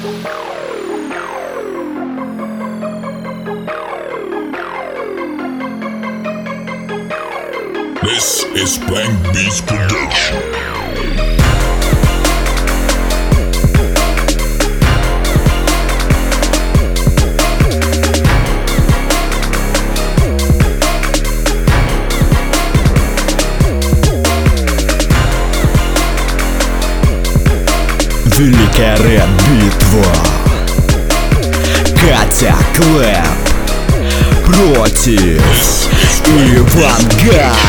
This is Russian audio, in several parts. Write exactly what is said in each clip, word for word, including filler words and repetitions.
This is Blank Beats Production. Великая рэп-битва. Катя Клэп против Ивангая.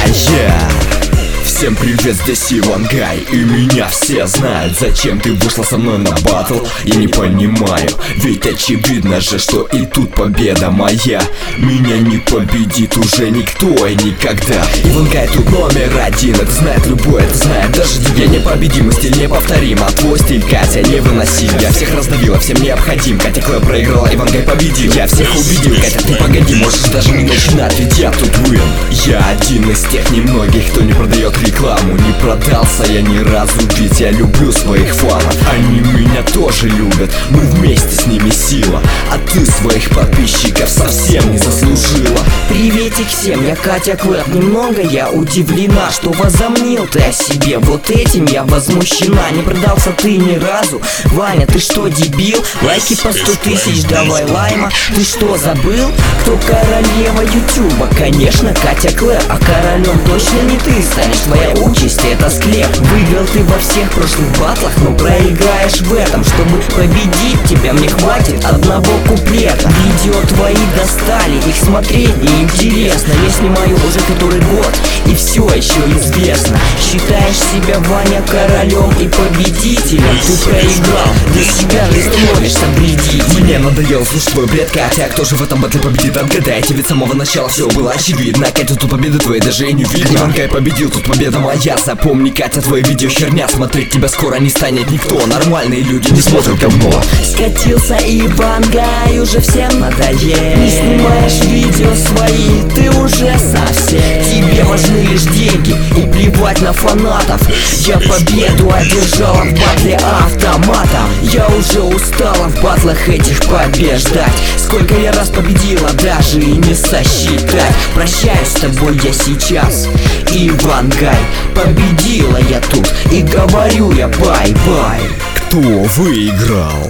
Всем привет, здесь Ивангай, и меня все знают. Зачем ты вышла со мной на батл, я не понимаю. Ведь очевидно же, что и тут победа моя. Меня не победит уже никто и никогда. Ивангай тут номер один, это знает любой, это знает даже я. Непобедимый стиль неповторим, а твой стиль, Катя, невыносим. Я всех раздавила, всем необходим. Катя Клэп проиграла, Ивангай победил. Я всех убедил, Катя, ты погоди, можешь даже не начинать, ведь я тут вин. Я один из тех немногих, кто не продает рекламу. Не продался я ни разу, ведь я люблю своих фанов. Они меня тоже любят, мы вместе с ними сила. А ты своих подписчиков совсем не заслужила. Приветик всем, я Катя Клэп. Немного я удивлена, что возомнил ты о себе. Вот этим я возмущена. Не продался ты ни разу, Ваня, ты что, дебил? Лайки по сто тысяч, давай лайма. Ты что, забыл, кто королева ютуба? Конечно, Катя Клэп, а королем точно не ты станешь. Твоя участь — это склеп. Выиграл ты во всех прошлых батлах, но проиграешь в этом. Чтобы победить тебя, мне хватит одного куплета. Видео твои достали, их смотреть неинтересно. Я снимаю уже который год, и все еще известно. Считаешь себя, Ваня, королем и победителем. Ты проиграл, для себя ты становишься вредителем. Мне надоело слушать твой бред, Катя. Кто же в этом батле победит, отгадайте. Ведь с самого начала все было очевидно. Катя, тут победы твоей даже и не видно. Ивангай победил, тут победа моя. Запомни, Катя, твои видео херня. Смотреть тебя скоро не станет никто. Нормальные люди не смотрят говно. Скатился Ивангай, уже всем надоел. Не снимаешь видео свои, ты уже совсем. Тебе важны лишь деньги и плевать на фанатов. Я победу одержала в батле автоматом. Я уже устала в батлах этих побеждать. Сколько я раз победила, даже и не сосчитать. Прощаюсь с тобой я сейчас, Ивангай. Победила я тут и говорю я бай-бай. Кто выиграл?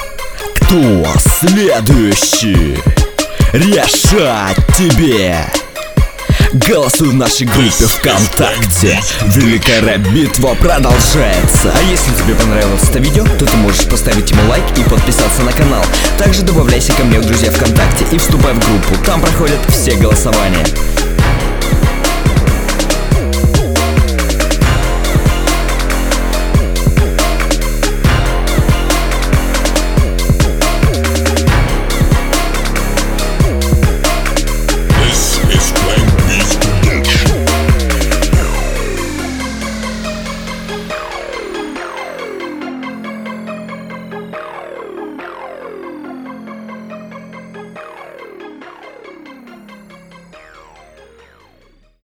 Кто следующий? Решать тебе. Голосуй в нашей группе ВКонтакте. Великая рэп-битва продолжается. А если тебе понравилось это видео, то ты можешь поставить ему лайк и подписаться на канал. Также добавляйся ко мне в друзья ВКонтакте и вступай в группу. Там проходят все голосования.